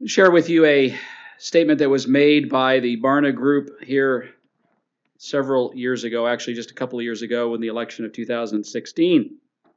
Share with you a statement that was made by the Barna Group here several years ago, actually just a couple of years ago in the election of 2016.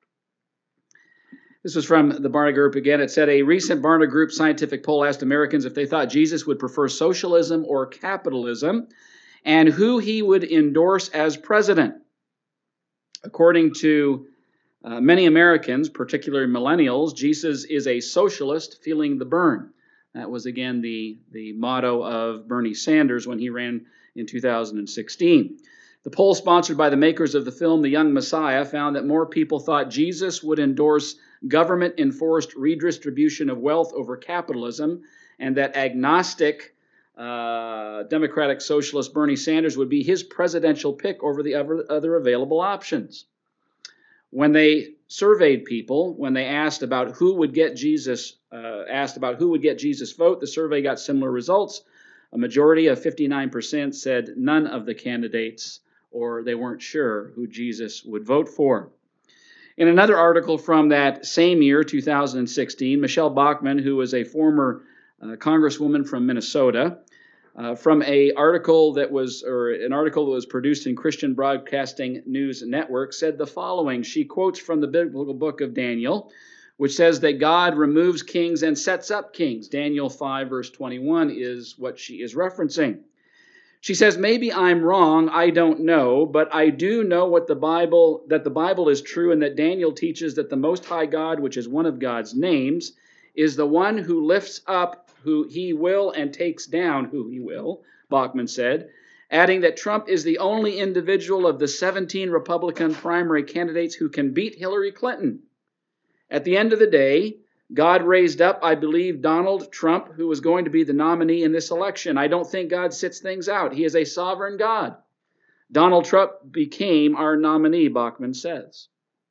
This was from the Barna Group again. It said, a recent Barna Group scientific poll asked Americans if they thought Jesus would prefer socialism or capitalism and who he would endorse as president. According to many Americans, particularly millennials, Jesus is a socialist feeling the burn. That was, again, the motto of Bernie Sanders when he ran in 2016. The poll sponsored by the makers of the film The Young Messiah found that more people thought Jesus would endorse government-enforced redistribution of wealth over capitalism, and that agnostic Democratic Socialist Bernie Sanders would be his presidential pick over the other available options. When they surveyed people, when they asked about who would get Jesus vote, the survey got similar results. A majority of 59% said none of the candidates, or they weren't sure who Jesus would vote for. In another article from that same year, 2016, Michelle Bachmann, who was a former congresswoman from Minnesota, from an article that was produced in Christian Broadcasting News Network, said the following. She quotes from the biblical book of Daniel, which says that God removes kings and sets up kings. Daniel 5, verse 21 is what she is referencing. She says, maybe I'm wrong, I don't know, but I do know that the Bible is true, and that Daniel teaches that the Most High God, which is one of God's names, is the one who lifts up who he will and takes down who he will, Bachmann said, adding that Trump is the only individual of the 17 Republican primary candidates who can beat Hillary Clinton. At the end of the day, God raised up, I believe, Donald Trump, who was going to be the nominee in this election. I don't think God sits things out. He is a sovereign God. Donald Trump became our nominee, Bachmann says.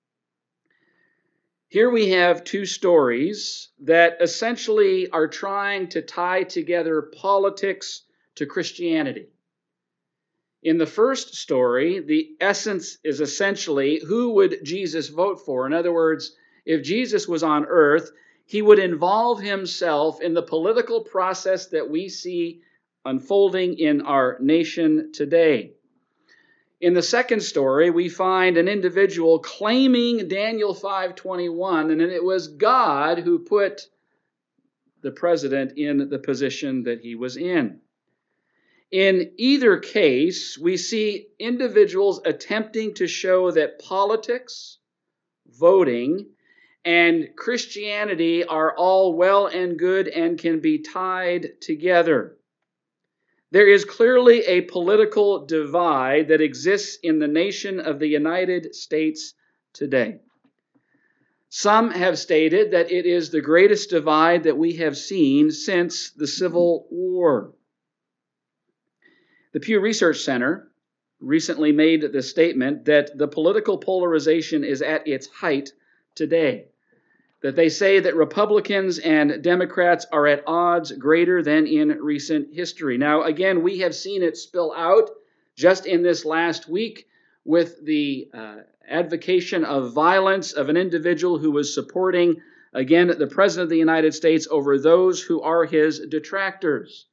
Here we have two stories that essentially are trying to tie together politics to Christianity. In the first story, the essence is essentially who would Jesus vote for? In other words, if Jesus was on earth, he would involve himself in the political process that we see unfolding in our nation today. In the second story, we find an individual claiming Daniel 5:21, and it was God who put the president in the position that he was in. In either case, we see individuals attempting to show that politics, voting, and Christianity are all well and good and can be tied together. There is clearly a political divide that exists in the nation of the United States today. Some have stated that it is the greatest divide that we have seen since the Civil War. The Pew Research Center recently made the statement that the political polarization is at its height today. That they say that Republicans and Democrats are at odds greater than in recent history. Now, again, we have seen it spill out just in this last week with the advocation of violence of an individual who was supporting, again, the President of the United States over those who are his detractors.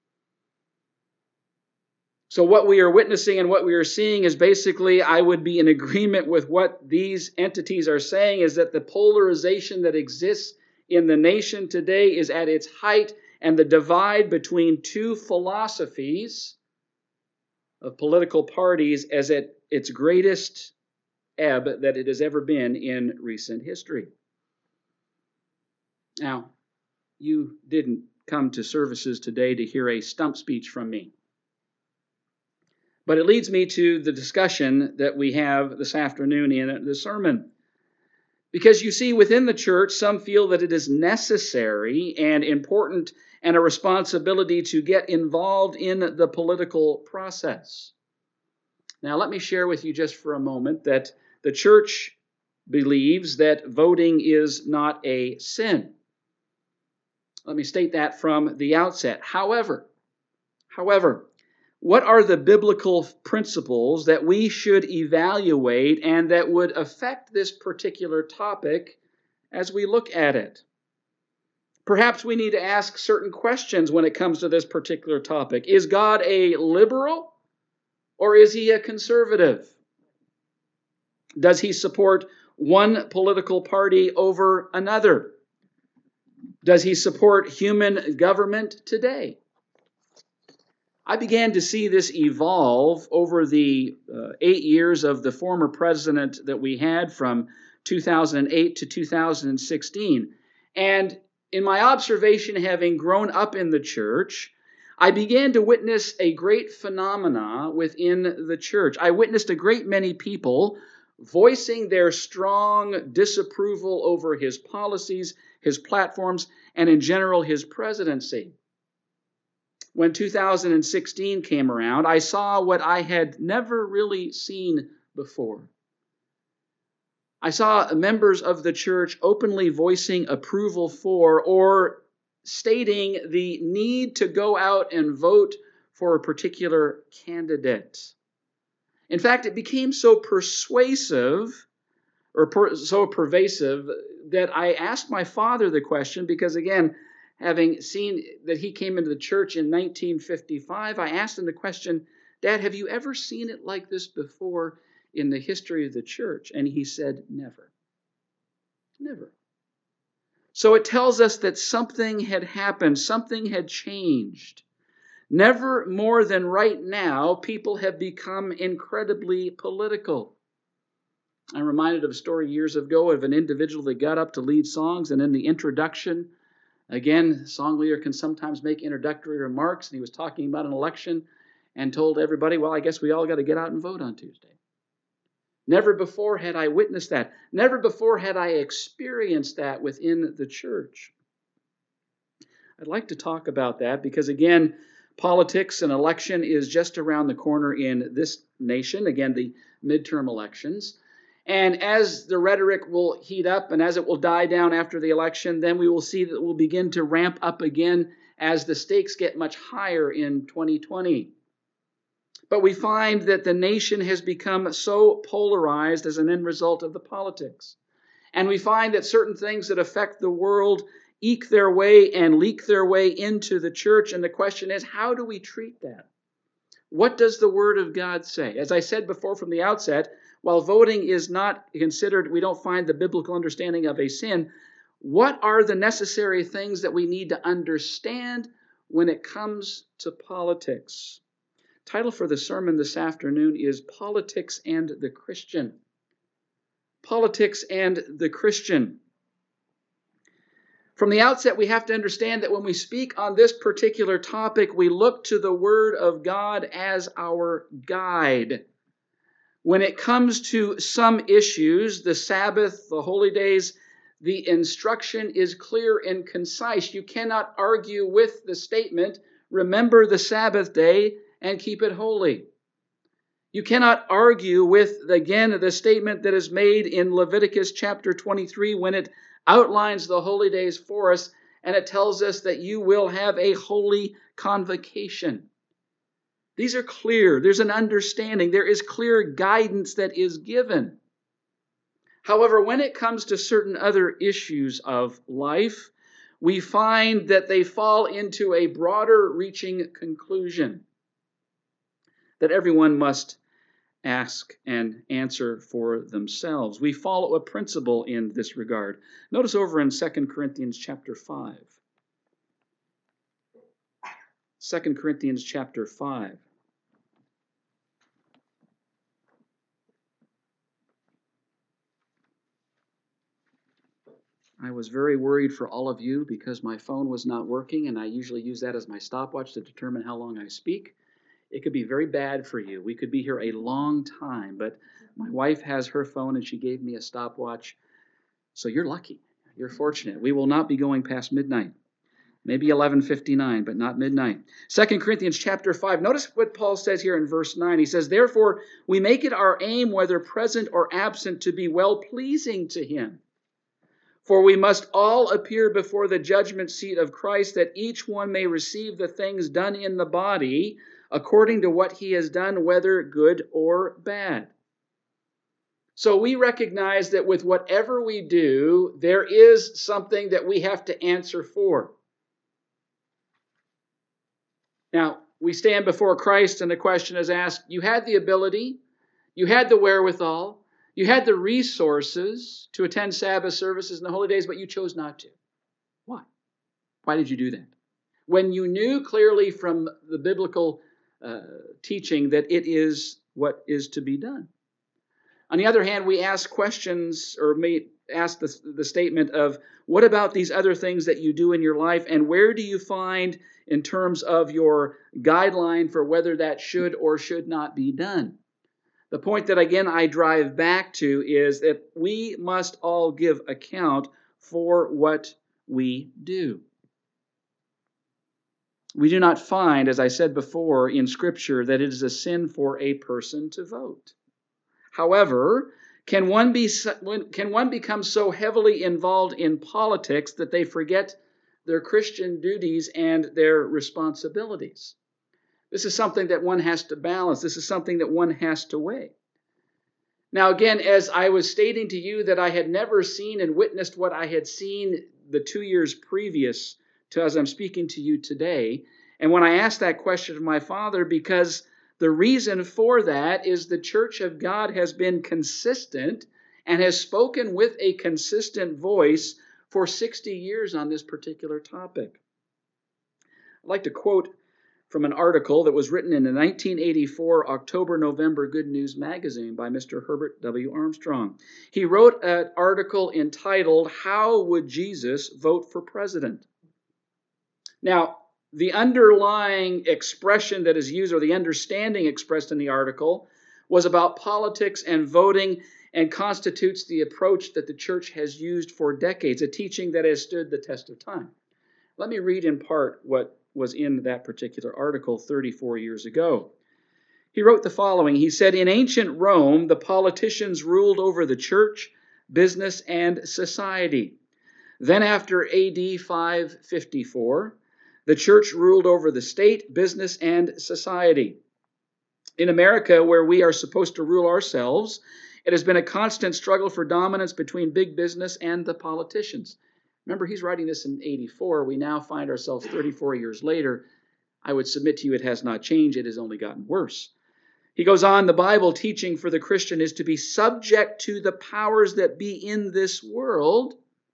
So what we are witnessing and what we are seeing is basically, I would be in agreement with what these entities are saying, is that the polarization that exists in the nation today is at its height, and the divide between two philosophies of political parties is at its greatest ebb that it has ever been in recent history. Now, you didn't come to services today to hear a stump speech from me. But it leads me to the discussion that we have this afternoon in the sermon. Because you see, within the church, some feel that it is necessary and important and a responsibility to get involved in the political process. Now, let me share with you just for a moment that the church believes that voting is not a sin. Let me state that from the outset. However, what are the biblical principles that we should evaluate and that would affect this particular topic as we look at it? Perhaps we need to ask certain questions when it comes to this particular topic. Is God a liberal or is he a conservative? Does he support one political party over another? Does he support human government today? I began to see this evolve over the 8 years of the former president that we had from 2008 to 2016. And in my observation, having grown up in the church, I began to witness a great phenomena within the church. I witnessed a great many people voicing their strong disapproval over his policies, his platforms, and in general his presidency. When 2016 came around, I saw what I had never really seen before. I saw members of the church openly voicing approval for or stating the need to go out and vote for a particular candidate. In fact, it became so persuasive or so pervasive that I asked my father the question because, again, having seen that he came into the church in 1955, I asked him the question, Dad, have you ever seen it like this before in the history of the church? And he said, never. Never. So it tells us that something had happened, something had changed. Never more than right now, people have become incredibly political. I'm reminded of a story years ago of an individual that got up to lead songs, and in the introduction, again, song leader can sometimes make introductory remarks, and he was talking about an election and told everybody, well, I guess we all got to get out and vote on Tuesday. Never before had I witnessed that. Never before had I experienced that within the church. I'd like to talk about that because, again, politics and election is just around the corner in this nation. Again, the midterm elections. And as the rhetoric will heat up and as it will die down after the election, then we will see that it will begin to ramp up again as the stakes get much higher in 2020. But we find that the nation has become so polarized as an end result of the politics. And we find that certain things that affect the world eke their way and leak their way into the church. And the question is, how do we treat that? What does the Word of God say? As I said before from the outset, while voting is not considered, we don't find the biblical understanding of a sin, what are the necessary things that we need to understand when it comes to politics? Title for the sermon this afternoon is Politics and the Christian. Politics and the Christian. From the outset, we have to understand that when we speak on this particular topic, we look to the Word of God as our guide. When it comes to some issues, the Sabbath, the holy days, the instruction is clear and concise. You cannot argue with the statement, remember the Sabbath day and keep it holy. You cannot argue with, again, the statement that is made in Leviticus chapter 23 when it outlines the holy days for us, and it tells us that you will have a holy convocation. These are clear. There's an understanding. There is clear guidance that is given. However, when it comes to certain other issues of life, we find that they fall into a broader reaching conclusion that everyone must ask and answer for themselves. We follow a principle in this regard. Notice over in 2 Corinthians chapter 5. 2 Corinthians chapter 5. I was very worried for all of you because my phone was not working, and I usually use that as my stopwatch to determine how long I speak. It could be very bad for you. We could be here a long time, but my wife has her phone and she gave me a stopwatch. So you're lucky. You're fortunate. We will not be going past midnight. Maybe 11:59, but not midnight. 2 Corinthians chapter 5. Notice what Paul says here in verse 9. He says, therefore, we make it our aim, whether present or absent, to be well-pleasing to him. For we must all appear before the judgment seat of Christ, that each one may receive the things done in the body according to what he has done, whether good or bad. So we recognize that with whatever we do, there is something that we have to answer for. Now, we stand before Christ and the question is asked, you had the ability, you had the wherewithal, you had the resources to attend Sabbath services and the holy days, but you chose not to. Why? Why did you do that? When you knew clearly from the biblical teaching that it is what is to be done. On the other hand, we ask questions or may ask the statement of, what about these other things that you do in your life, and where do you find in terms of your guideline for whether that should or should not be done? The point that, again, I drive back to is that we must all give account for what we do. We do not find, as I said before, in Scripture that it is a sin for a person to vote. However, can one become so heavily involved in politics that they forget their Christian duties and their responsibilities? This is something that one has to balance. This is something that one has to weigh. Now, again, as I was stating to you that I had never seen and witnessed what I had seen the 2 years previous to as I'm speaking to you today, and when I asked that question of my father, because the reason for that is the Church of God has been consistent and has spoken with a consistent voice for 60 years on this particular topic. I'd like to quote from an article that was written in the 1984 October-November Good News magazine by Mr. Herbert W. Armstrong. He wrote an article entitled, "How Would Jesus Vote for President?" Now, the underlying expression that is used, or the understanding expressed in the article, was about politics and voting, and constitutes the approach that the church has used for decades, a teaching that has stood the test of time. Let me read in part what was in that particular article 34 years ago. He wrote the following. He said, "In ancient Rome, the politicians ruled over the church, business, and society. Then after AD 554, the church ruled over the state, business, and society. In America, where we are supposed to rule ourselves, it has been a constant struggle for dominance between big business and the politicians." Remember, he's writing this in 84. We now find ourselves 34 years later. I would submit to you it has not changed. It has only gotten worse. He goes on, "The Bible teaching for the Christian is to be subject to the powers that be in this world.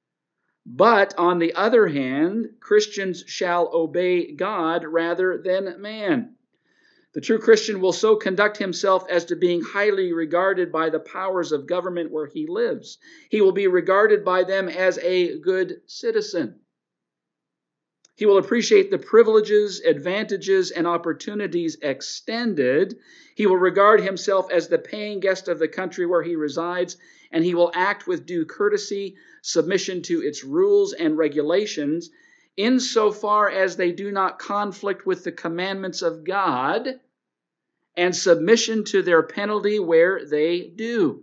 But on the other hand, Christians shall obey God rather than man. The true Christian will so conduct himself as to being highly regarded by the powers of government where he lives. He will be regarded by them as a good citizen. He will appreciate the privileges, advantages, and opportunities extended. He will regard himself as the paying guest of the country where he resides, and he will act with due courtesy, submission to its rules and regulations, insofar as they do not conflict with the commandments of God, and submission to their penalty where they do.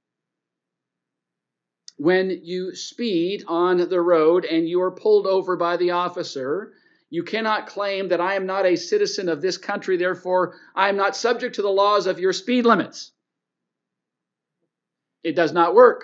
When you speed on the road and you are pulled over by the officer, you cannot claim that I am not a citizen of this country, therefore I am not subject to the laws of your speed limits. It does not work.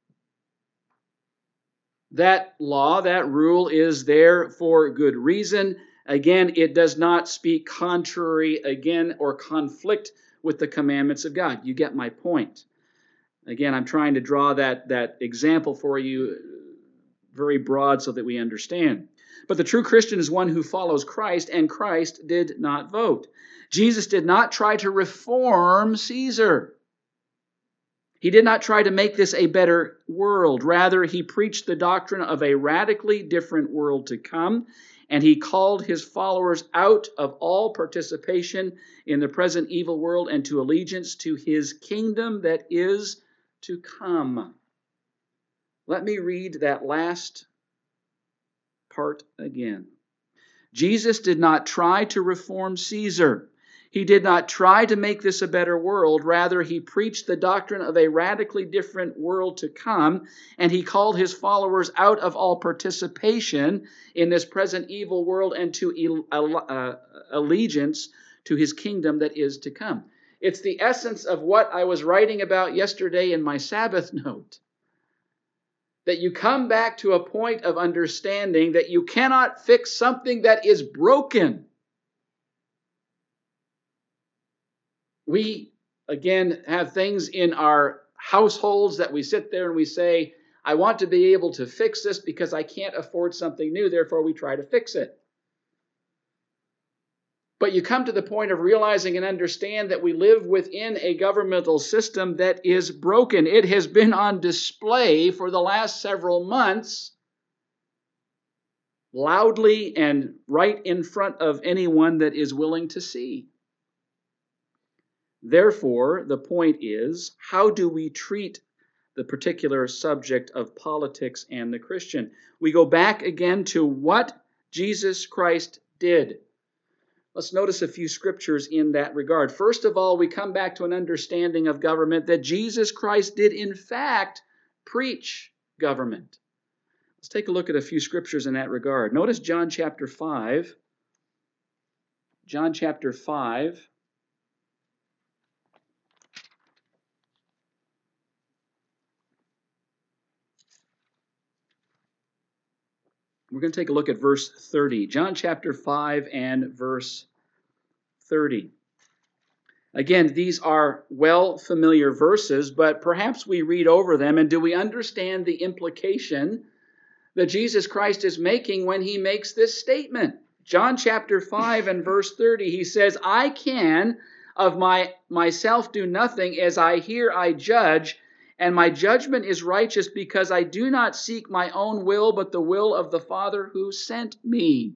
That law, that rule is there for good reason. Again, it does not speak contrary again or conflict with the commandments of God. You get my point. Again, I'm trying to draw that example for you very broad so that we understand. But the true Christian is one who follows Christ, and Christ did not vote. Jesus did not try to reform Caesar. He did not try to make this a better world. Rather, he preached the doctrine of a radically different world to come, and he called his followers out of all participation in the present evil world and to allegiance to his kingdom that is to come. Let me read that last part again. Jesus did not try to reform Caesar. He did not try to make this a better world. Rather, he preached the doctrine of a radically different world to come, and he called his followers out of all participation in this present evil world and to allegiance to his kingdom that is to come. It's the essence of what I was writing about yesterday in my Sabbath note. That you come back to a point of understanding that you cannot fix something that is broken. We, again, have things in our households that we sit there and we say, I want to be able to fix this because I can't afford something new, therefore we try to fix it. But you come to the point of realizing and understand that we live within a governmental system that is broken. It has been on display for the last several months, loudly and right in front of anyone that is willing to see. Therefore, the point is, how do we treat the particular subject of politics and the Christian? We go back again to what Jesus Christ did. Let's notice a few scriptures in that regard. First of all, we come back to an understanding of government that Jesus Christ did in fact preach government. Let's take a look at a few scriptures in that regard. Notice John chapter 5. John chapter 5. We're going to take a look at verse 30. John chapter 5 and verse 30. Again, these are well familiar verses, but perhaps we read over them and do we understand the implication that Jesus Christ is making when he makes this statement? John chapter 5 and verse 30, he says, I can of myself do nothing. As I hear, I judge, and my judgment is righteous because I do not seek my own will, but the will of the Father who sent me.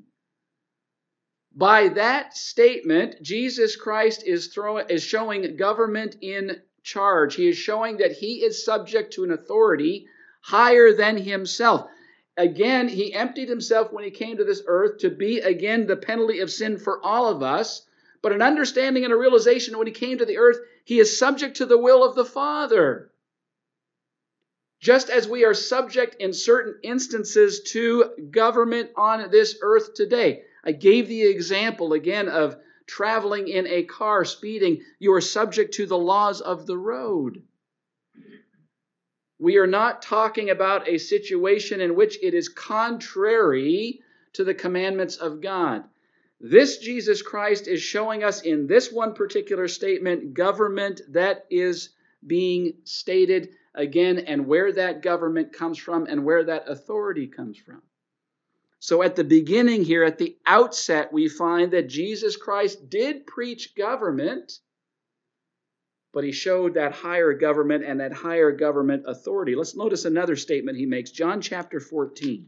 By that statement, Jesus Christ is showing government in charge. He is showing that he is subject to an authority higher than himself. Again, he emptied himself when he came to this earth to be, again, the penalty of sin for all of us. But an understanding and a realization when he came to the earth, he is subject to the will of the Father. Just as we are subject in certain instances to government on this earth today. I gave the example again of traveling in a car, speeding. You are subject to the laws of the road. We are not talking about a situation in which it is contrary to the commandments of God. This Jesus Christ is showing us in this one particular statement government that is being stated again, and where that government comes from and where that authority comes from. So at the beginning here, at the outset, we find that Jesus Christ did preach government, but he showed that higher government and that higher government authority. Let's notice another statement he makes. John chapter 14.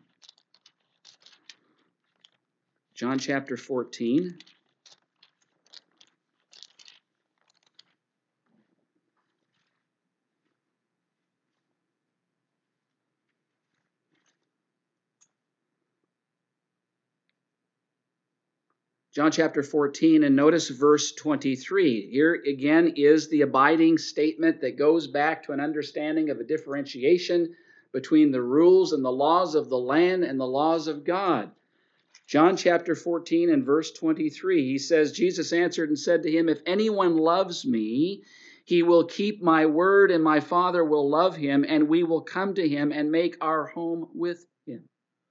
John chapter 14. John chapter 14, and notice verse 23. Here again is the abiding statement that goes back to an understanding of a differentiation between the rules and the laws of the land and the laws of God. John chapter 14 and verse 23, he says, Jesus answered and said to him, if anyone loves me, he will keep my word, and my Father will love him, and we will come to him and make our home with him.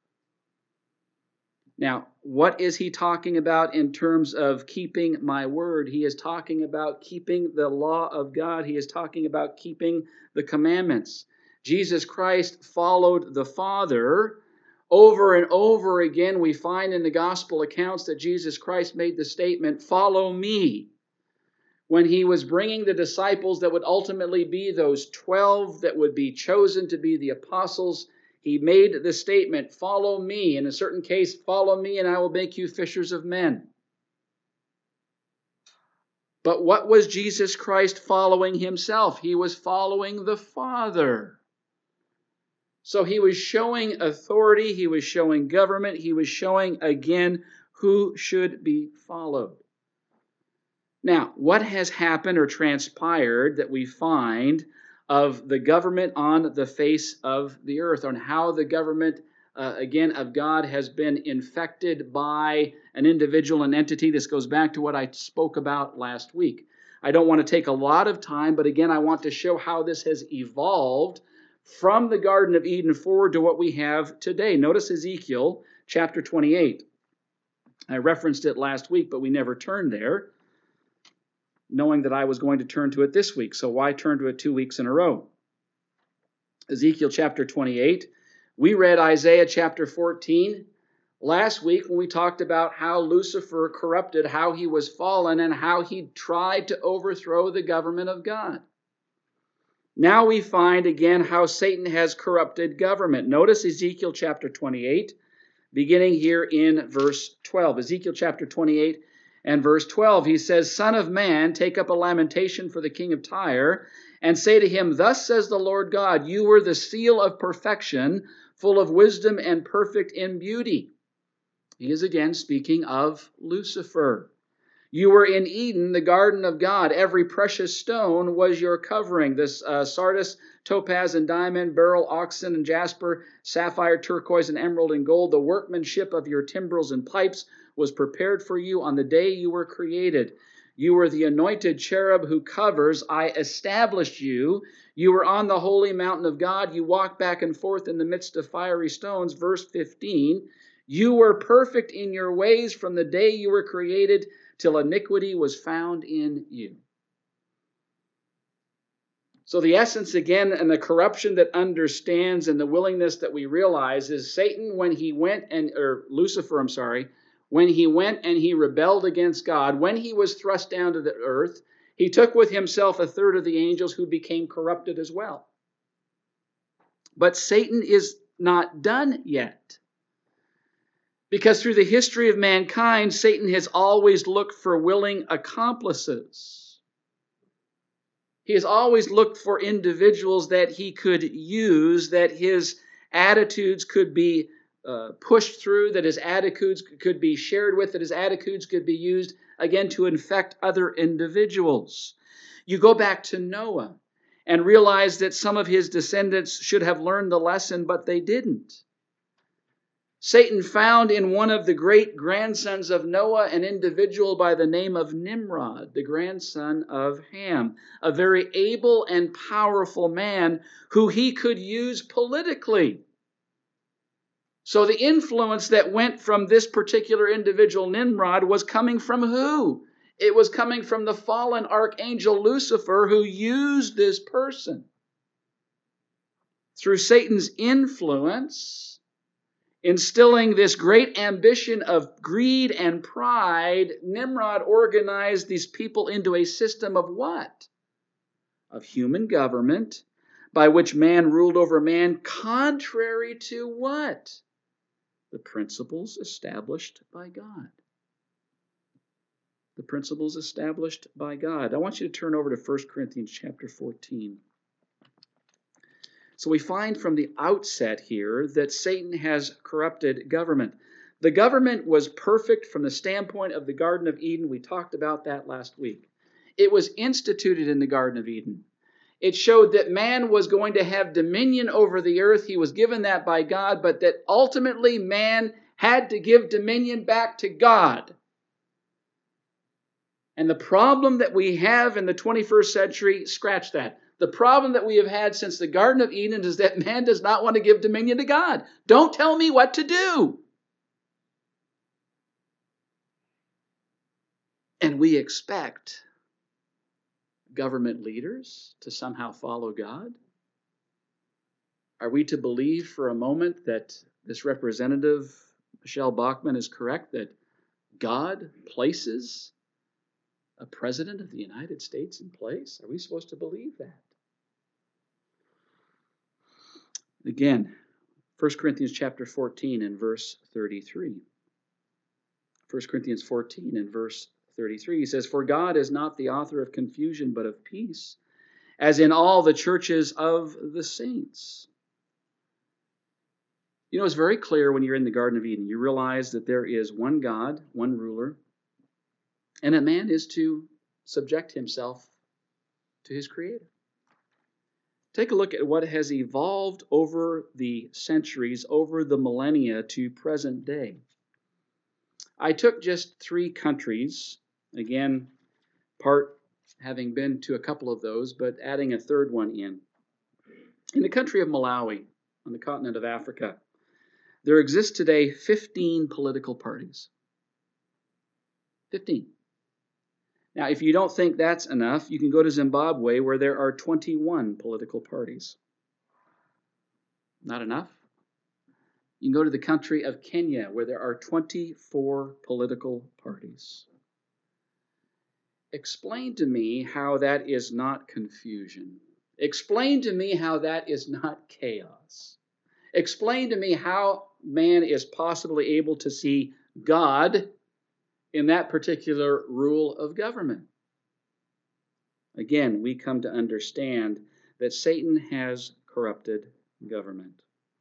Now, what is he talking about in terms of keeping my word? He is talking about keeping the law of God. He is talking about keeping the commandments. Jesus Christ followed the Father. Over and over again, we find in the gospel accounts that Jesus Christ made the statement, follow me. When he was bringing the disciples that would ultimately be those 12 that would be chosen to be the apostles, he made the statement, follow me. In a certain case, follow me and I will make you fishers of men. But what was Jesus Christ following himself? He was following the Father. So he was showing authority, he was showing government, he was showing again who should be followed. Now, what has happened or transpired that we find of the government on the face of the earth, on how the government, again, of God has been infected by an individual, an entity? This goes back to what I spoke about last week. I don't want to take a lot of time, but again, I want to show how this has evolved from the Garden of Eden forward to what we have today. Notice Ezekiel chapter 28. I referenced it last week, but we never turned there, knowing that I was going to turn to it this week. So why turn to it 2 weeks in a row? Ezekiel chapter 28. We read Isaiah chapter 14 last week when we talked about how Lucifer corrupted, how he was fallen, and how he tried to overthrow the government of God. Now we find again how Satan has corrupted government. Notice Ezekiel chapter 28, beginning here in verse 12. Ezekiel chapter 28 and verse 12, he says, Son of man, take up a lamentation for the king of Tyre, and say to him, Thus says the Lord God, you were the seal of perfection, full of wisdom and perfect in beauty. He is again speaking of Lucifer. You were in Eden, the garden of God. Every precious stone was your covering. This sardius, topaz, and diamond, beryl, oxen, and jasper, sapphire, turquoise, and emerald, and gold. The workmanship of your timbrels and pipes was prepared for you on the day you were created. You were the anointed cherub who covers. I established you. You were on the holy mountain of God. You walked back and forth in the midst of fiery stones. Verse 15, you were perfect in your ways from the day you were created till iniquity was found in you. So the essence again, and the corruption that understands and the willingness that we realize is Satan when he went Lucifer, when he went and he rebelled against God, when he was thrust down to the earth, he took with himself a third of the angels who became corrupted as well. But Satan is not done yet. Because through the history of mankind, Satan has always looked for willing accomplices. He has always looked for individuals that he could use, that his attitudes could be pushed through, that his attitudes could be shared with, that his attitudes could be used, again, to infect other individuals. You go back to Noah and realize that some of his descendants should have learned the lesson, but they didn't. Satan found in one of the great grandsons of Noah an individual by the name of Nimrod, the grandson of Ham, a very able and powerful man who he could use politically. So the influence that went from this particular individual, Nimrod, was coming from who? It was coming from the fallen archangel Lucifer, who used this person. Through Satan's influence, instilling this great ambition of greed and pride, Nimrod organized these people into a system of what? Of human government, by which man ruled over man, contrary to what? The principles established by God. The principles established by God. I want you to turn over to 1 Corinthians chapter 14. So we find from the outset here that Satan has corrupted government. The government was perfect from the standpoint of the Garden of Eden. We talked about that last week. It was instituted in the Garden of Eden. It showed that man was going to have dominion over the earth. He was given that by God, but that ultimately man had to give dominion back to God. And the problem that we have in the 21st century, scratch that. The problem that we have had since the Garden of Eden is that man does not want to give dominion to God. Don't tell me what to do. And we expect government leaders to somehow follow God? Are we to believe for a moment that this representative, Michelle Bachmann, is correct, that God places a president of the United States in place? Are we supposed to believe that? Again, 1 Corinthians chapter 14 and verse 33. 1 Corinthians 14 and verse 33, he says, For God is not the author of confusion, but of peace, as in all the churches of the saints. You know, it's very clear when you're in the Garden of Eden. You realize that there is one God, one ruler, and a man is to subject himself to his Creator. Take a look at what has evolved over the centuries, over the millennia to present day. I took just 3 countries, again, part having been to a couple of those, but adding a third one in. In the country of Malawi, on the continent of Africa, there exists today 15 political parties. 15. Now, if you don't think that's enough, you can go to Zimbabwe, where there are 21 political parties. Not enough? You can go to the country of Kenya, where there are 24 political parties. Explain to me how that is not confusion. Explain to me how that is not chaos. Explain to me how man is possibly able to see God in that particular rule of government. Again, we come to understand that Satan has corrupted government.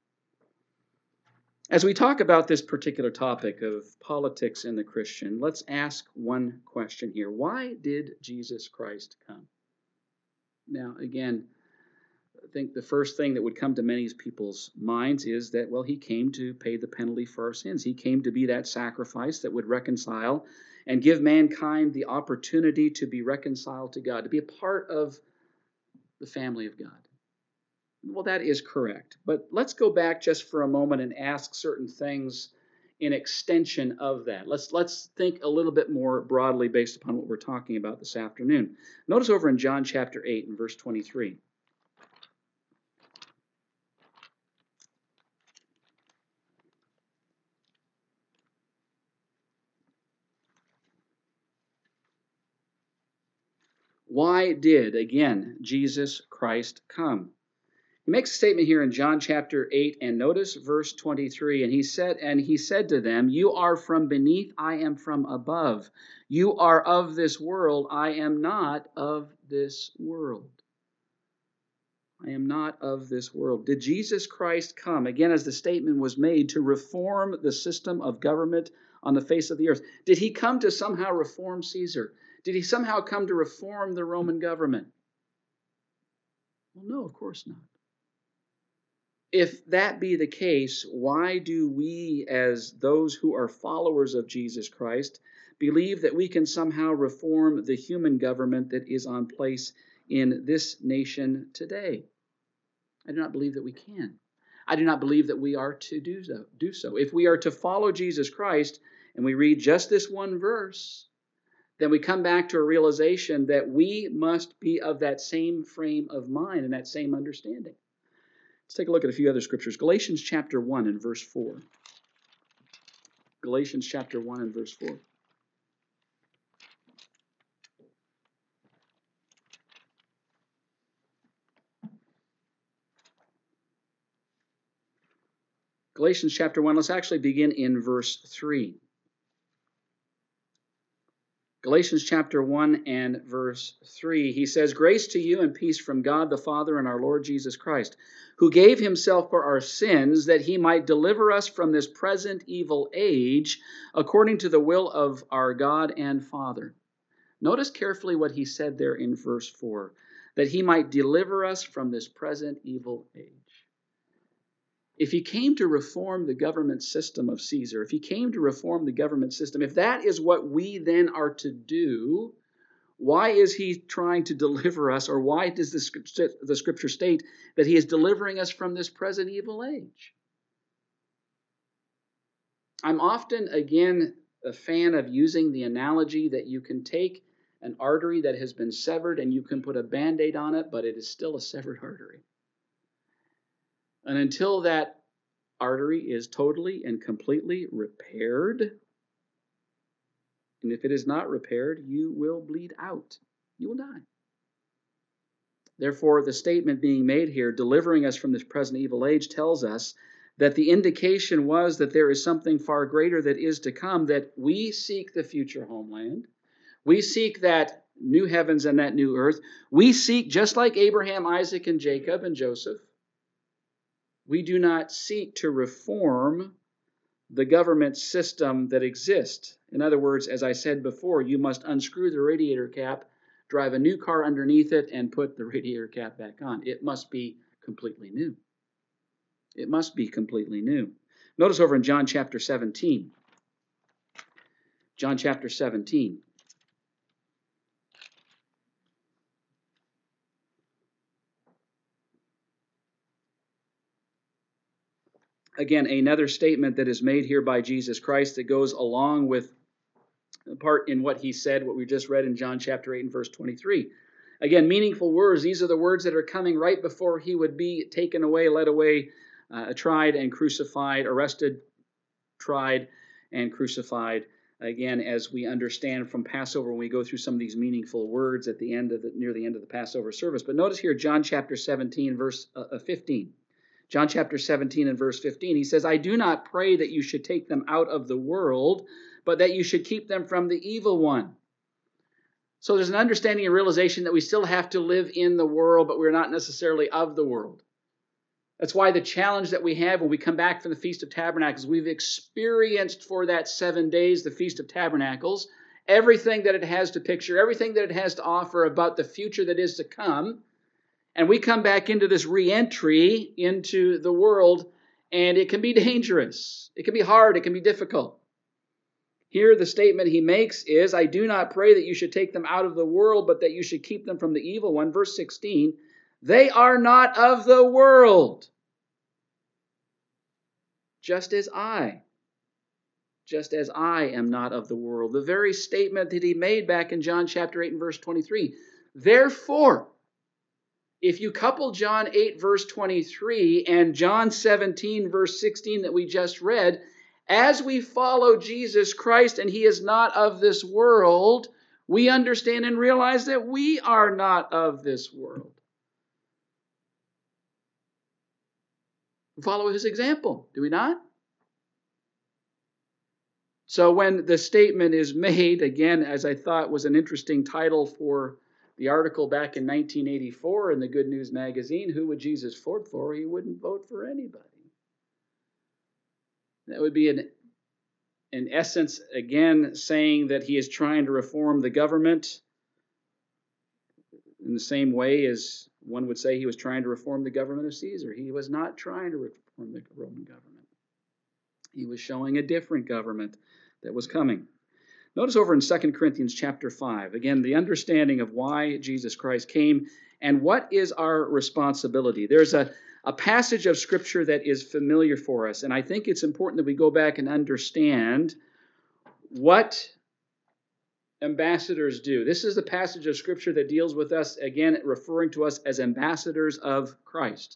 As we talk about this particular topic of politics in the Christian, let's ask one question here. Why did Jesus Christ come? Now, again, I think the first thing that would come to many people's minds is that, well, he came to pay the penalty for our sins. He came to be that sacrifice that would reconcile and give mankind the opportunity to be reconciled to God, to be a part of the family of God. Well, that is correct. But let's go back just for a moment and ask certain things in extension of that. Let's think a little bit more broadly based upon what we're talking about this afternoon. Notice over in John chapter 8 and verse 23. Why did, again, Jesus Christ come? He makes a statement here in John chapter 8, and notice verse 23. And he said to them, "You are from beneath, I am from above. You are of this world, I am not of this world." I am not of this world. Did Jesus Christ come, again, as the statement was made, to reform the system of government on the face of the earth? Did he come to somehow reform Caesar? Did he somehow come to reform the Roman government? Well, no, of course not. If that be the case, why do we, as those who are followers of Jesus Christ, believe that we can somehow reform the human government that is on place in this nation today? I do not believe that we can. I do not believe that we are to do so. If we are to follow Jesus Christ, and we read just this one verse, then we come back to a realization that we must be of that same frame of mind and that same understanding. Let's take a look at a few other scriptures. Galatians chapter 1 and verse 4. Galatians chapter 1 and verse 4. Galatians chapter 1, let's actually begin in verse 3. Galatians chapter 1 and verse 3, he says, "Grace to you and peace from God the Father and our Lord Jesus Christ, who gave himself for our sins that he might deliver us from this present evil age, according to the will of our God and Father." Notice carefully what he said there in verse 4, that he might deliver us from this present evil age. If he came to reform the government system of Caesar, if he came to reform the government system, if that is what we then are to do, why is he trying to deliver us, or why does the scripture state that he is delivering us from this present evil age? I'm often, again, a fan of using the analogy that you can take an artery that has been severed and you can put a Band-Aid on it, but it is still a severed artery. And until that artery is totally and completely repaired, and if it is not repaired, you will bleed out. You will die. Therefore, the statement being made here, delivering us from this present evil age, tells us that the indication was that there is something far greater that is to come, that we seek the future homeland. We seek that new heavens and that new earth. We seek, just like Abraham, Isaac, and Jacob and Joseph, we do not seek to reform the government system that exists. In other words, as I said before, you must unscrew the radiator cap, drive a new car underneath it, and put the radiator cap back on. It must be completely new. It must be completely new. Notice over in John chapter 17. John chapter 17. again, another statement that is made here by Jesus Christ that goes along with part in what he said, what we just read in John chapter 8 and verse 23. Again, meaningful words. These are the words that are coming right before he would be taken away, led away, tried and crucified, arrested, tried and crucified. Again, as we understand from Passover when we go through some of these meaningful words at the end of near the end of the Passover service. But notice here John chapter 17 verse 15. John chapter 17 and verse 15, he says, I do not pray that you should take them out of the world, but that you should keep them from the evil one. So there's an understanding and realization that we still have to live in the world, but we're not necessarily of the world. That's why the challenge that we have when we come back from the Feast of Tabernacles, we've experienced for that 7 days, the Feast of Tabernacles, everything that it has to picture, everything that it has to offer about the future that is to come. And we come back into this re-entry into the world, and it can be dangerous. It can be hard. It can be difficult. Here the statement he makes is, I do not pray that you should take them out of the world, but that you should keep them from the evil one. Verse 16, they are not of the world, just as I am not of the world. The very statement that he made back in John chapter 8 and verse 23. Therefore, if you couple John 8 verse 23 and John 17 verse 16 that we just read, as we follow Jesus Christ and he is not of this world, we understand and realize that we are not of this world. We follow his example, do we not? So when the statement is made, again, as I thought was an interesting title for the article back in 1984 in the Good News magazine, who would Jesus vote for? He wouldn't vote for anybody. That would be in essence, again, saying that he is trying to reform the government in the same way as one would say he was trying to reform the government of Caesar. He was not trying to reform the Roman government. He was showing a different government that was coming. Notice over in 2 Corinthians chapter 5, again, the understanding of why Jesus Christ came and what is our responsibility. There's a passage of Scripture that is familiar for us, and I think it's important that we go back and understand what ambassadors do. This is the passage of Scripture that deals with us, again, referring to us as ambassadors of Christ.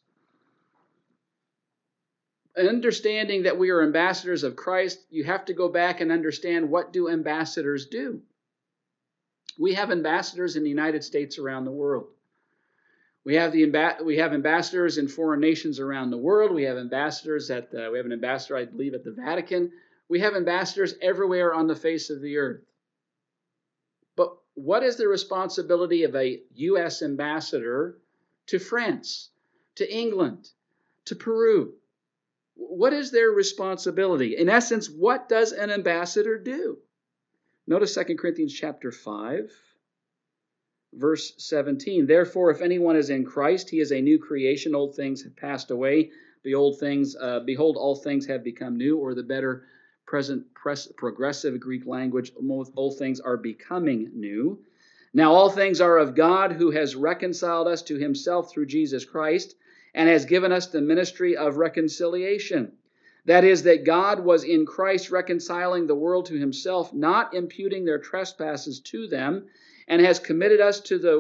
Understanding that we are ambassadors of Christ, you have to go back and understand, what do ambassadors do? We have ambassadors in the United States around the world. We have ambassadors in foreign nations around the world. We have ambassadors we have an ambassador, I believe, at the Vatican. We have ambassadors everywhere on the face of the earth. But what is the responsibility of a U.S. ambassador to France, to England, to Peru? What is their responsibility? In essence, what does an ambassador do? Notice 2 Corinthians chapter 5, verse 17. Therefore, if anyone is in Christ, he is a new creation. Old things have passed away. Behold, all things have become new, or the better present progressive Greek language, all things are becoming new. Now all things are of God, who has reconciled us to himself through Jesus Christ, and has given us the ministry of reconciliation. That is, that God was in Christ reconciling the world to himself, not imputing their trespasses to them, and has committed to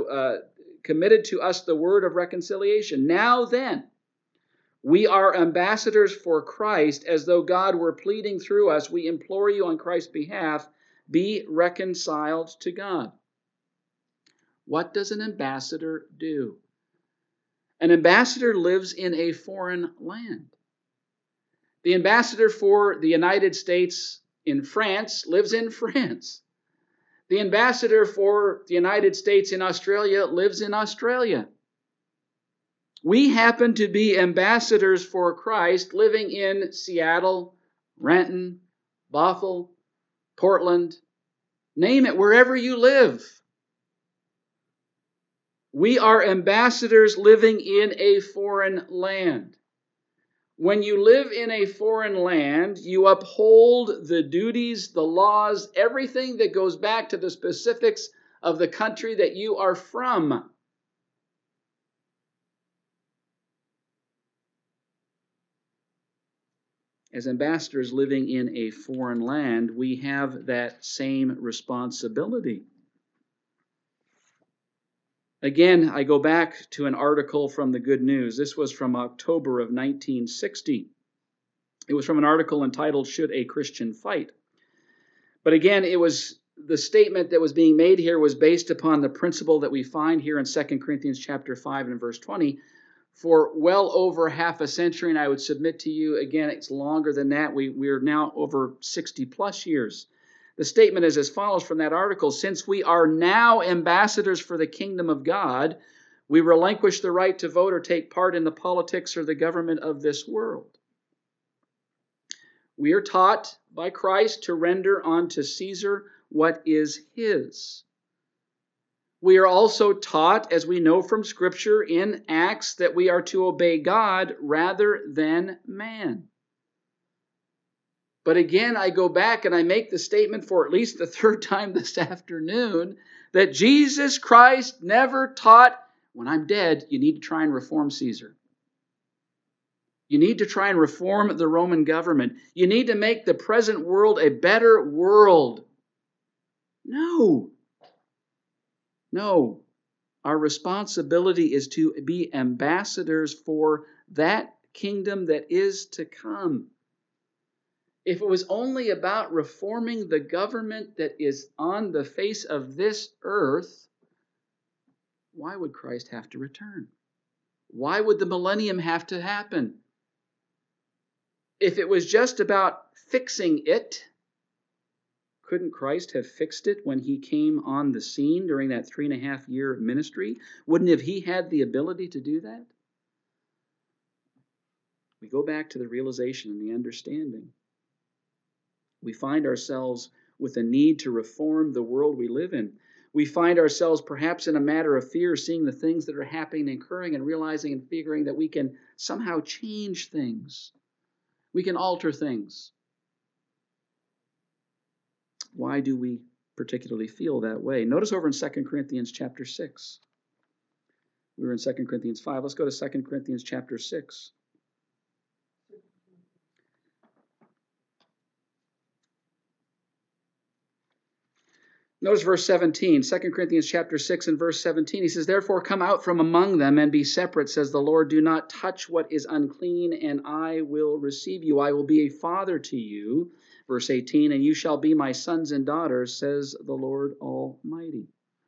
us the word of reconciliation. Now then, we are ambassadors for Christ, as though God were pleading through us. We implore you on Christ's behalf, be reconciled to God. What does an ambassador do? An ambassador lives in a foreign land. The ambassador for the United States in France lives in France. The ambassador for the United States in Australia lives in Australia. We happen to be ambassadors for Christ living in Seattle, Renton, Bothell, Portland, name it, wherever you live. We are ambassadors living in a foreign land. When you live in a foreign land, you uphold the duties, the laws, everything that goes back to the specifics of the country that you are from. As ambassadors living in a foreign land, we have that same responsibility. Again, I go back to an article from the Good News. This was from October of 1960. It was from an article entitled, "Should a Christian Fight?" But again, it was the statement that was being made here was based upon the principle that we find here in 2 Corinthians chapter 5 and verse 20. For well over half a century, and I would submit to you, again, it's longer than that. We're now over 60 plus years. The statement is as follows from that article: since we are now ambassadors for the kingdom of God, we relinquish the right to vote or take part in the politics or the government of this world. We are taught by Christ to render unto Caesar what is his. We are also taught, as we know from Scripture in Acts, that we are to obey God rather than man. But again, I go back and I make the statement for at least the third time this afternoon that Jesus Christ never taught, when I'm dead, you need to try and reform Caesar. You need to try and reform the Roman government. You need to make the present world a better world. No. No. Our responsibility is to be ambassadors for that kingdom that is to come. If it was only about reforming the government that is on the face of this earth, why would Christ have to return? Why would the millennium have to happen? If it was just about fixing it, couldn't Christ have fixed it when he came on the scene during that 3.5-year ministry? Wouldn't have he had the ability to do that? We go back to the realization and the understanding. We find ourselves with a need to reform the world we live in. We find ourselves perhaps in a matter of fear, seeing the things that are happening and occurring and realizing and figuring that we can somehow change things. We can alter things. Why do we particularly feel that way? Notice over in 2 Corinthians chapter 6. We were in 2 Corinthians 5. Let's go to 2 Corinthians chapter 6. Notice verse 17, 2 Corinthians chapter 6 and verse 17. He says, therefore come out from among them and be separate, says the Lord. Do not touch what is unclean, and I will receive you. I will be a father to you. Verse 18, and you shall be my sons and daughters, says the Lord Almighty.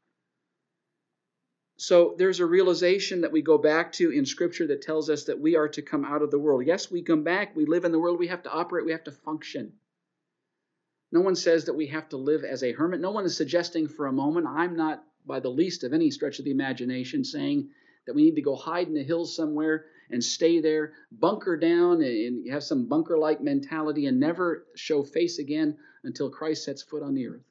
So there's a realization that we go back to in Scripture that tells us that we are to come out of the world. Yes, we come back, we live in the world, we have to operate, we have to function. No one says that we have to live as a hermit. No one is suggesting for a moment, I'm not by the least of any stretch of the imagination saying that we need to go hide in the hills somewhere and stay there, bunker down and have some bunker-like mentality and never show face again until Christ sets foot on the earth.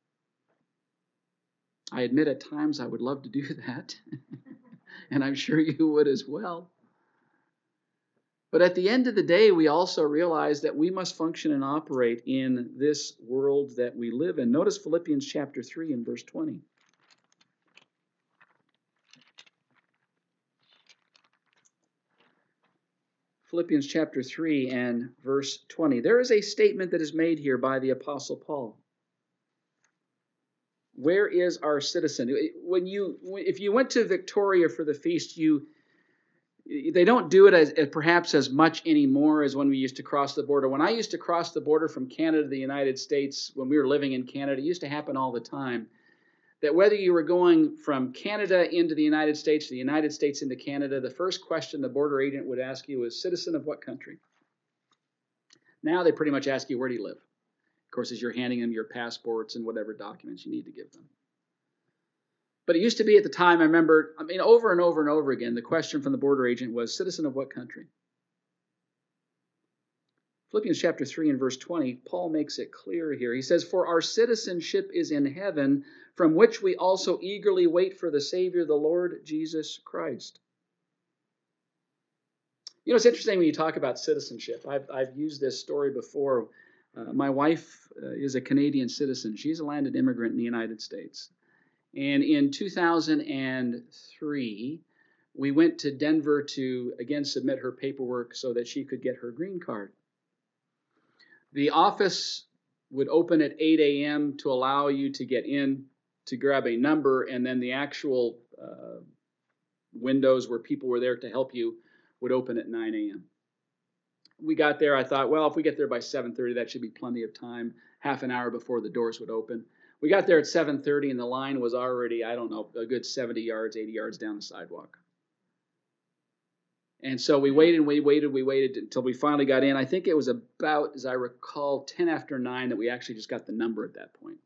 I admit at times I would love to do that, and I'm sure you would as well. But at the end of the day, we also realize that we must function and operate in this world that we live in. Notice Philippians chapter 3 and verse 20. Philippians chapter 3 and verse 20. There is a statement that is made here by the Apostle Paul. Where is our citizen? If you went to Victoria for the feast, they don't do it as perhaps as much anymore as when we used to cross the border. When I used to cross the border from Canada to the United States, when we were living in Canada, it used to happen all the time. That whether you were going from Canada into the United States, or the United States into Canada, the first question the border agent would ask you was, citizen of what country? Now they pretty much ask you, where do you live? Of course, as you're handing them your passports and whatever documents you need to give them. But it used to be at the time, I remember, over and over and over again, the question from the border agent was, citizen of what country? Philippians chapter 3 and verse 20, Paul makes it clear here. He says, for our citizenship is in heaven, from which we also eagerly wait for the Savior, the Lord Jesus Christ. You know, it's interesting when you talk about citizenship. I've used this story before. My wife is a Canadian citizen. She's a landed immigrant in the United States. And in 2003, we went to Denver to, again, submit her paperwork so that she could get her green card. The office would open at 8 a.m. to allow you to get in to grab a number, and then the actual windows where people were there to help you would open at 9 a.m. We got there, I thought, well, if we get there by 7:30, that should be plenty of time, half an hour before the doors would open. We got there at 7:30, and the line was already, I don't know, a good 70 yards, 80 yards down the sidewalk. And so we waited until we finally got in. I think it was about, as I recall, 10 after 9 that we actually just got the number at that point.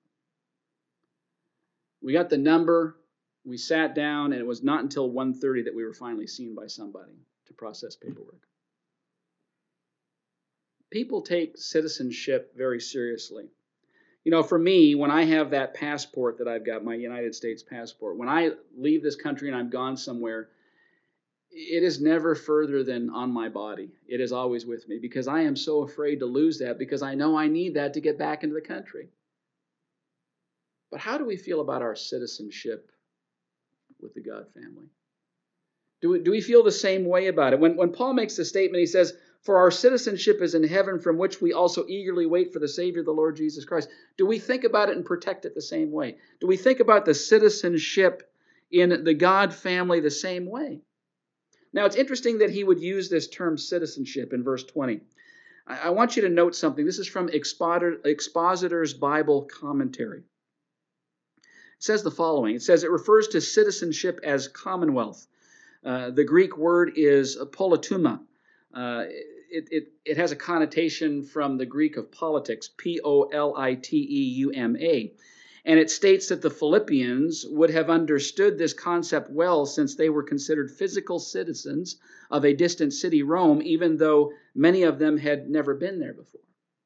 We got the number, we sat down, and it was not until 1:30 that we were finally seen by somebody to process paperwork. People take citizenship very seriously. You know, for me, when I have that passport that I've got, my United States passport, when I leave this country and I'm gone somewhere, it is never further than on my body. It is always with me because I am so afraid to lose that because I know I need that to get back into the country. But how do we feel about our citizenship with the God family? Do we feel the same way about it? When Paul makes the statement, he says, "For our citizenship is in heaven, from which we also eagerly wait for the Savior, the Lord Jesus Christ." Do we think about it and protect it the same way? Do we think about the citizenship in the God family the same way? Now, it's interesting that he would use this term citizenship in verse 20. I want you to note something. This is from Expositor's Bible Commentary. It says the following. It says it refers to citizenship as commonwealth. The Greek word is politeuma. It has a connotation from the Greek of politics, Politeuma. And it states that the Philippians would have understood this concept well since they were considered physical citizens of a distant city, Rome, even though many of them had never been there before.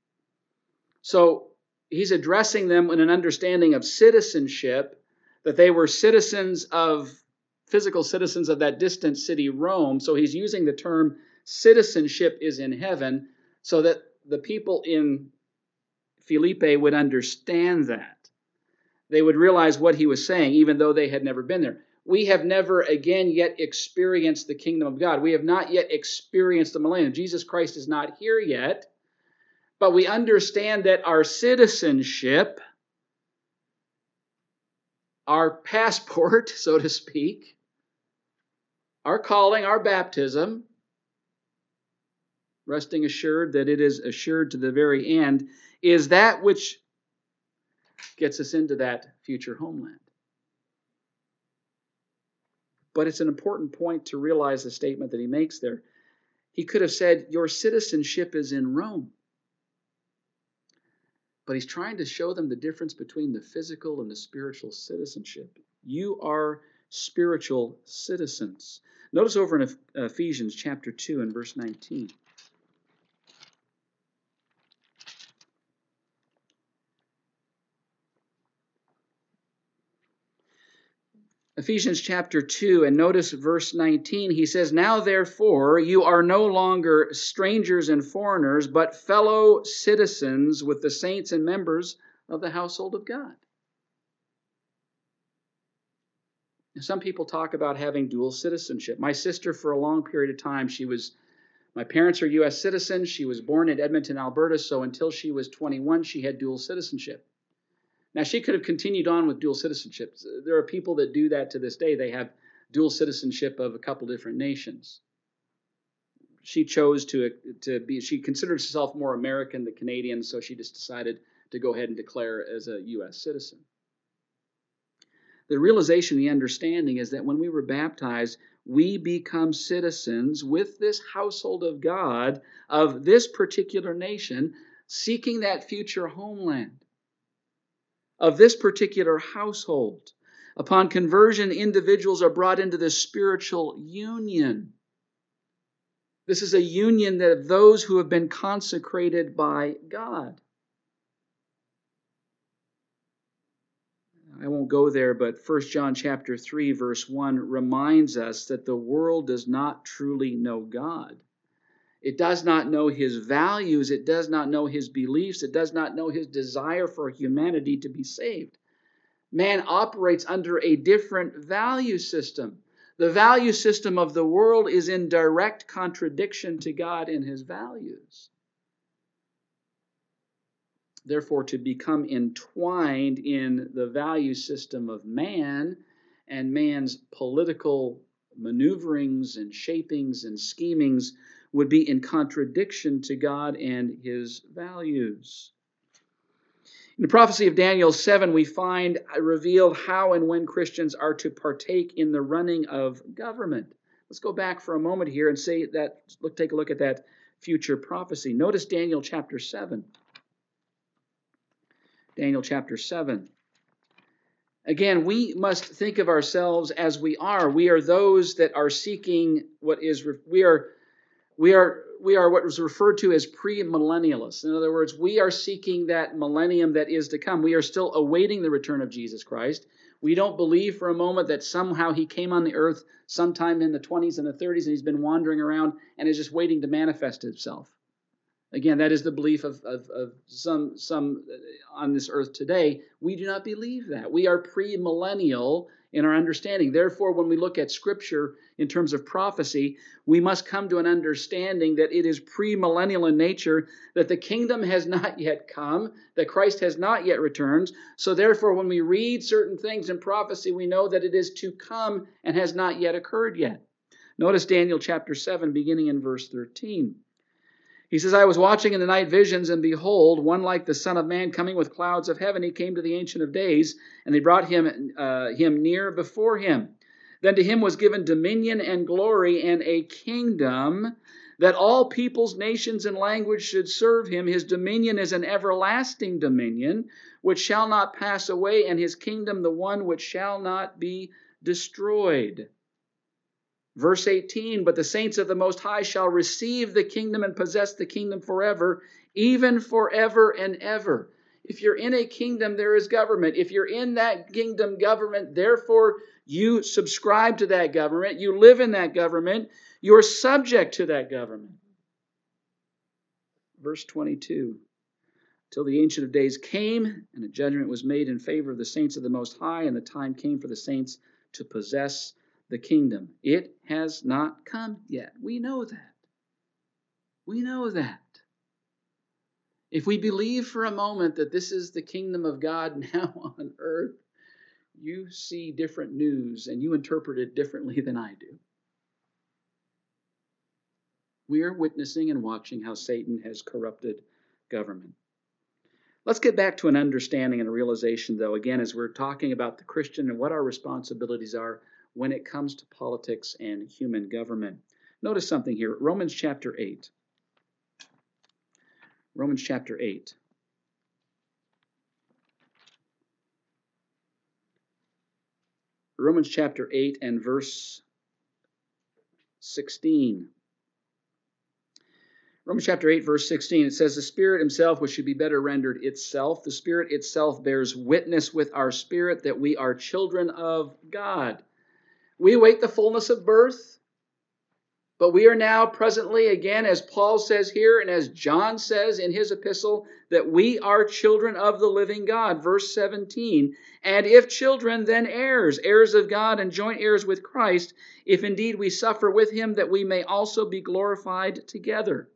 So he's addressing them in an understanding of citizenship, that they were physical citizens of that distant city, Rome. So he's using the term citizenship is in heaven so that the people in Philippi would understand that. They would realize what he was saying, even though they had never been there. We have never again yet experienced the kingdom of God. We have not yet experienced the millennium. Jesus Christ is not here yet. But we understand that our citizenship, our passport, so to speak, our calling, our baptism, resting assured that it is assured to the very end, is that which gets us into that future homeland. But it's an important point to realize the statement that he makes there. He could have said, your citizenship is in Rome. But he's trying to show them the difference between the physical and the spiritual citizenship. You are spiritual citizens. Notice over in Ephesians chapter 2 and verse 19. Ephesians chapter 2, and notice verse 19, he says, "Now therefore you are no longer strangers and foreigners, but fellow citizens with the saints and members of the household of God." Some people talk about having dual citizenship. My sister, for a long period of time, my parents are U.S. citizens. She was born in Edmonton, Alberta, so until she was 21, she had dual citizenship. Now, she could have continued on with dual citizenship. There are people that do that to this day. They have dual citizenship of a couple different nations. She chose she considered herself more American than Canadian, so she just decided to go ahead and declare as a U.S. citizen. The realization, the understanding is that when we were baptized, we become citizens with this household of God of this particular nation, seeking that future homeland of this particular household. Upon conversion, individuals are brought into this spiritual union. This is a union of those who have been consecrated by God. I won't go there, but 1 John chapter 3, verse 1 reminds us that the world does not truly know God. It does not know his values. It does not know his beliefs. It does not know his desire for humanity to be saved. Man operates under a different value system. The value system of the world is in direct contradiction to God and his values. therefore to become entwined in the value system of man and man's political maneuverings and shapings and schemings would be in contradiction to God and his values. In the prophecy of Daniel 7, we find revealed how and when Christians are to partake in the running of government. Let's go back for a moment here and take a look at that future prophecy. Notice Daniel chapter 7. Daniel chapter 7. Again, we must think of ourselves as we are. We are those that are seeking what is what was referred to as premillennialists. In other words, we are seeking that millennium that is to come. We are still awaiting the return of Jesus Christ. We don't believe for a moment that somehow he came on the earth sometime in the 20s and the 30s and he's been wandering around and is just waiting to manifest himself. Again, that is the belief of some on this earth today. We do not believe that. We are premillennial in our understanding. Therefore, when we look at Scripture in terms of prophecy, we must come to an understanding that it is premillennial in nature, that the kingdom has not yet come, that Christ has not yet returned. So therefore, when we read certain things in prophecy, we know that it is to come and has not yet occurred yet. Notice Daniel chapter 7, beginning in verse 13. He says, I was watching in the night visions, and behold, one like the Son of Man coming with clouds of heaven. He came to the Ancient of Days, and they brought him near before him. Then to him was given dominion and glory and a kingdom, that all peoples, nations, and languages should serve him. His dominion is an everlasting dominion, which shall not pass away, and his kingdom the one which shall not be destroyed. Verse 18, but the saints of the Most High shall receive the kingdom and possess the kingdom forever, even forever and ever. If you're in a kingdom, there is government. If you're in that kingdom government, therefore you subscribe to that government. You live in that government. You're subject to that government. Verse 22, till the Ancient of Days came, and a judgment was made in favor of the saints of the Most High, and the time came for the saints to possess the kingdom. It has not come yet. We know that. We know that. If we believe for a moment that this is the kingdom of God now on earth, you see different news and you interpret it differently than I do. We are witnessing and watching how Satan has corrupted government. Let's get back to an understanding and a realization, though, again, as we're talking about the Christian and what our responsibilities are when it comes to politics and human government. Notice something here. Romans chapter 8. Romans chapter 8. Romans chapter 8 and verse 16. Romans chapter 8, verse 16, it says, the Spirit himself, which should be better rendered itself, the Spirit itself bears witness with our spirit that we are children of God. We await the fullness of birth, but we are now presently, again, as Paul says here and as John says in his epistle, that we are children of the living God. Verse 17, and if children, then heirs, heirs of God and joint heirs with Christ, if indeed we suffer with him, that we may also be glorified together.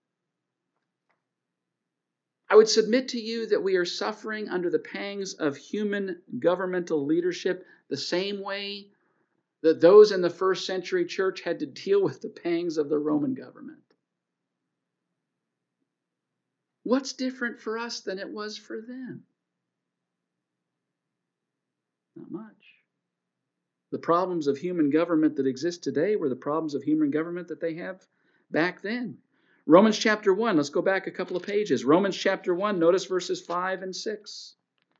I would submit to you that we are suffering under the pangs of human governmental leadership the same way that those in the first century church had to deal with the pangs of the Roman government. What's different for us than it was for them? Not much. The problems of human government that exist today were the problems of human government that they have back then. Romans chapter 1, let's go back a couple of pages. Romans chapter 1, notice verses 5 and 6.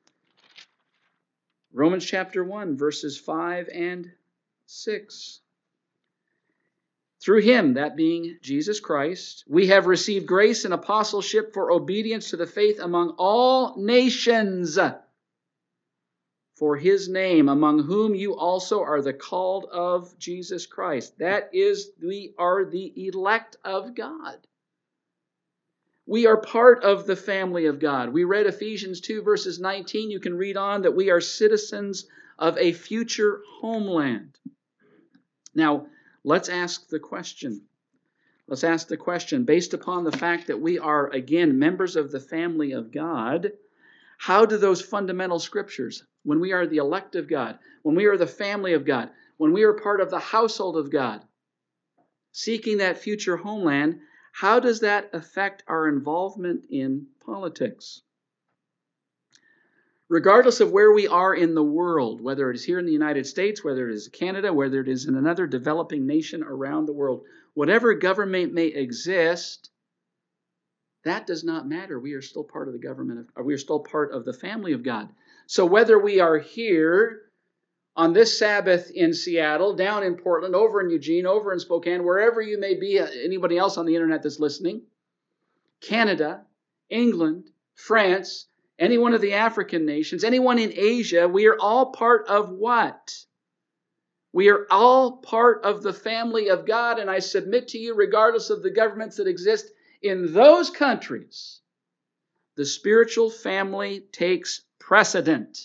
Romans chapter 1, verses 5 and 6. Through him, that being Jesus Christ, we have received grace and apostleship for obedience to the faith among all nations, for his name, among whom you also are the called of Jesus Christ. That is, we are the elect of God. We are part of the family of God. We read Ephesians 2, verses 19. You can read on that we are citizens of a future homeland. Now, let's ask the question. Let's ask the question, based upon the fact that we are, again, members of the family of God, how do those fundamental scriptures, when we are the elect of God, when we are the family of God, when we are part of the household of God, seeking that future homeland, how does that affect our involvement in politics? Regardless of where we are in the world, whether it is here in the United States, whether it is Canada, whether it is in another developing nation around the world, whatever government may exist, that does not matter. We are still part of the government, we are still part of the family of God. So whether we are here on this Sabbath in Seattle, down in Portland, over in Eugene, over in Spokane, wherever you may be, anybody else on the internet that's listening, Canada, England, France, any one of the African nations, anyone in Asia, we are all part of what? We are all part of the family of God, and I submit to you, regardless of the governments that exist in those countries, the spiritual family takes precedent.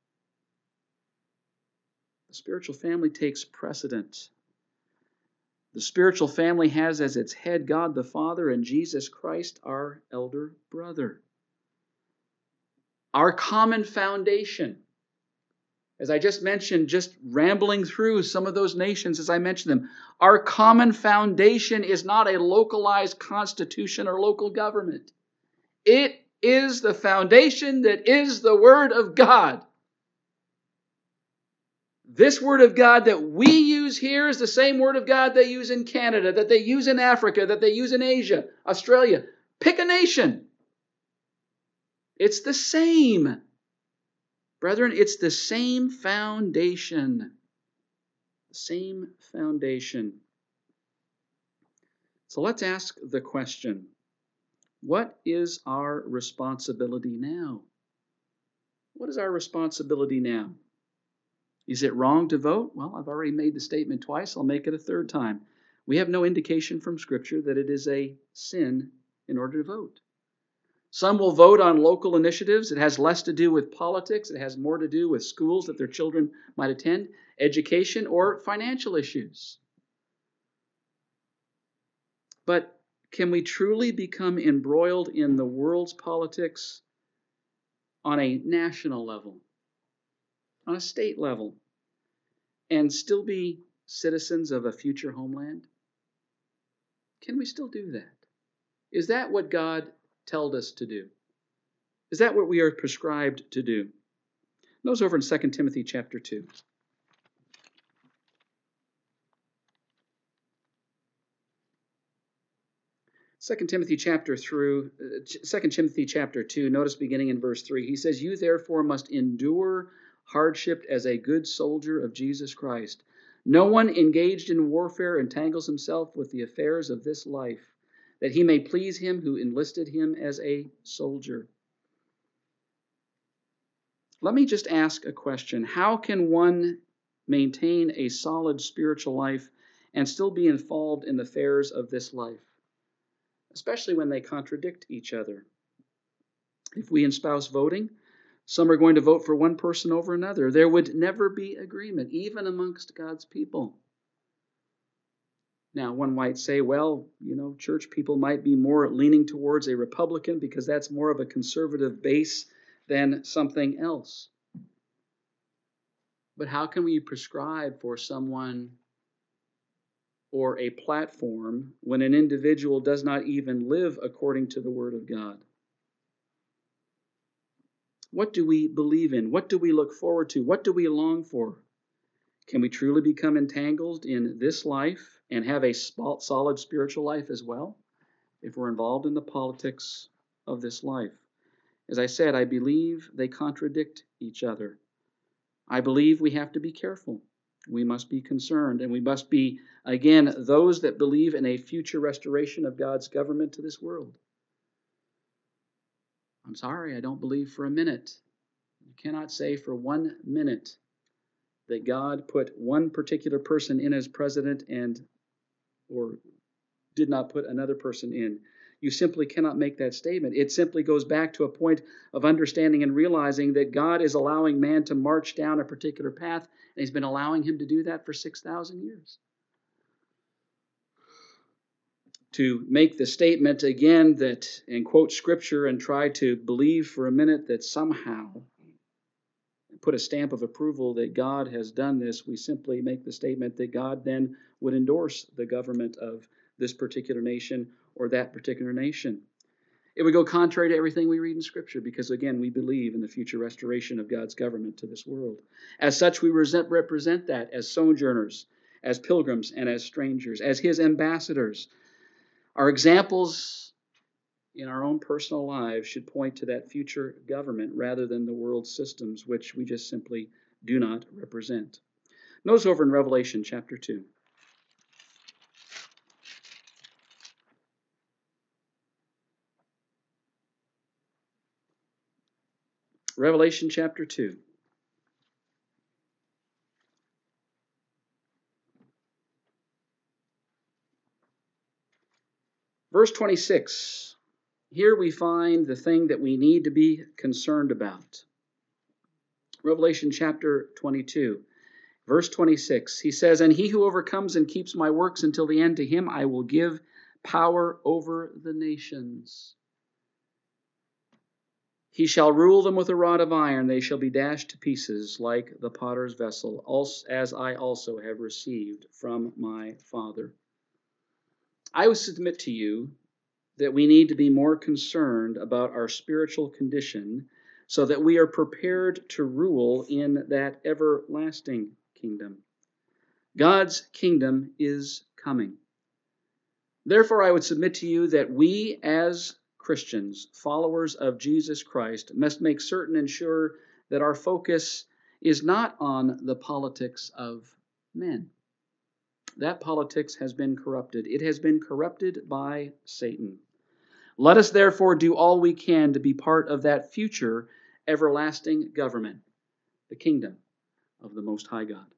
The spiritual family takes precedent. The spiritual family has as its head God the Father and Jesus Christ, our elder brother. Our common foundation, as I just mentioned, just rambling through some of those nations as I mentioned them, our common foundation is not a localized constitution or local government. It is the foundation that is the Word of God. This Word of God that we use here is the same Word of God they use in Canada, that they use in Africa, that they use in Asia, Australia. Pick a nation. It's the same. Brethren, it's the same foundation. The same foundation. So let's ask the question, what is our responsibility now? What is our responsibility now? Is it wrong to vote? Well, I've already made the statement twice. I'll make it a third time. We have no indication from Scripture that it is a sin in order to vote. Some will vote on local initiatives. It has less to do with politics. It has more to do with schools that their children might attend, education, or financial issues. But can we truly become embroiled in the world's politics on a national level, on a state level, and still be citizens of a future homeland? Can we still do that? Is that what God told us to do? Is that what we are prescribed to do? Notice over in 2 Timothy chapter 2. 2 Timothy chapter 2, notice beginning in verse 3, he says, "You therefore must endure hardship as a good soldier of Jesus Christ. No one engaged in warfare entangles himself with the affairs of this life, that he may please him who enlisted him as a soldier." Let me just ask a question. How can one maintain a solid spiritual life and still be involved in the affairs of this life, especially when they contradict each other? If we espouse voting, some are going to vote for one person over another. There would never be agreement, even amongst God's people. Now, one might say, well, church people might be more leaning towards a Republican because that's more of a conservative base than something else. But how can we prescribe for someone or a platform when an individual does not even live according to the Word of God? What do we believe in? What do we look forward to? What do we long for? Can we truly become entangled in this life and have a solid spiritual life as well if we're involved in the politics of this life? As I said, I believe they contradict each other. I believe we have to be careful. We must be concerned, and we must be, again, those that believe in a future restoration of God's government to this world. I'm sorry, I don't believe for a minute. You cannot say for 1 minute that God put one particular person in as president or did not put another person in. You simply cannot make that statement. It simply goes back to a point of understanding and realizing that God is allowing man to march down a particular path, and He's been allowing him to do that for 6,000 years. to make the statement again that, and quote Scripture and try to believe for a minute that somehow, put a stamp of approval that God has done this, we simply make the statement that God then would endorse the government of this particular nation or that particular nation. It would go contrary to everything we read in Scripture because, again, we believe in the future restoration of God's government to this world. As such, we represent that as sojourners, as pilgrims, and as strangers, as His ambassadors. Our examples in our own personal lives should point to that future government rather than the world systems which we just simply do not represent. Notice over in Revelation chapter 2. Revelation chapter 2. Verse 26. Here we find the thing that we need to be concerned about. Revelation chapter 22, verse 26. He says, "And he who overcomes and keeps my works until the end, to him I will give power over the nations. He shall rule them with a rod of iron. They shall be dashed to pieces like the potter's vessel, as I also have received from my Father." I would submit to you that we need to be more concerned about our spiritual condition so that we are prepared to rule in that everlasting kingdom. God's kingdom is coming. Therefore, I would submit to you that we as Christians, followers of Jesus Christ, must make certain and sure that our focus is not on the politics of men. That politics has been corrupted. It has been corrupted by Satan. Let us therefore do all we can to be part of that future everlasting government, the kingdom of the Most High God.